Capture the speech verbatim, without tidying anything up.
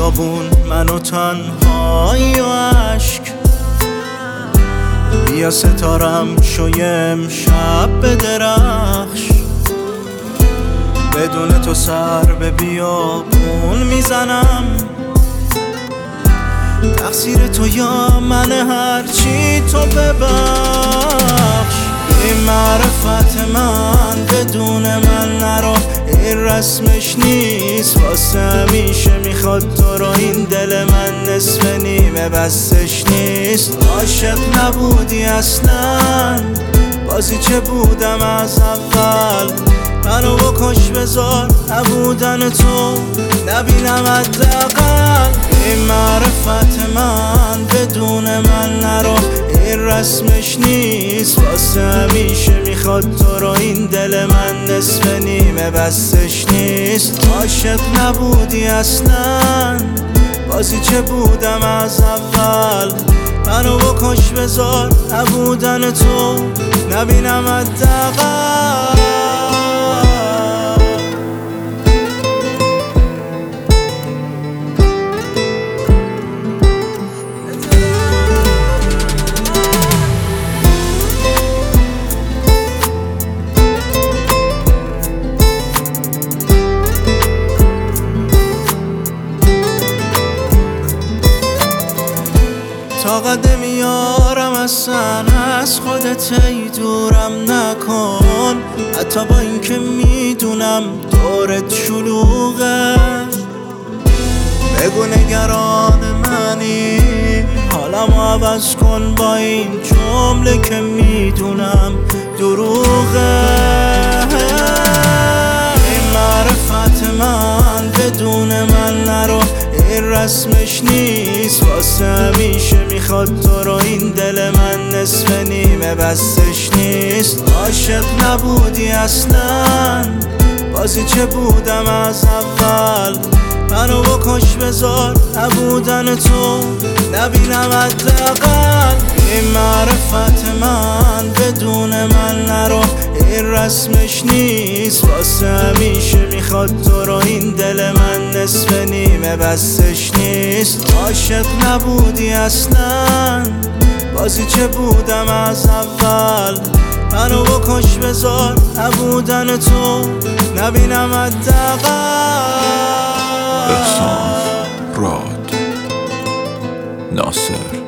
بیابون من و تنهایی و عشق، بیا ستارم شویم شب به درخش، بدون تو سر به بیابون میزنم، تقصیر تو یا من هرچی تو ببخش. این معرفت من بدون من نرو، این رسمش نیست واسه همیشه، میخواد تو رو این دل من نصف نیمه بستش نیست. عاشق نبودی اصلا، بازی چه بودم از اول، منو بکش بذار نبودن تو نبینم حداقل. این معرفت من بدون من نرو، این رسمش نیست واسه همیشه، میخواد تو رو این دل من نصف نیمه بستش نیست. عاشق نبودی اصلا، بازی چه بودم از اول، منو بکش بذار نبودن تو نبینم حداقل. طاقت نمیارم اصلا از خودت، ای دورم نکن، حتی با این که میدونم دورت شلوغه. بگو نگران منی، حالمو عوض کن با این جمله که میدونم دروغه. این معرفت من بدون من نرو، این رسمش نیست واسه همیشه، میخواد تو رو این دل من نصف نیمه بستش نیست. عاشق نبودی اصلا، بازی چه بودم از اول، منو بکش بذار نبودن تو نبینم حداقل. این معرفت من بدون من نرو، این رسمش نیست واسه همیشه، میخواد تو رو این دل من نصف نیمه بستش نیست. عاشق نبودی اصلا، بازی چه بودم از اول، منو بکش بذار نبودن تو نبینم حداقل. احسان راد ناصر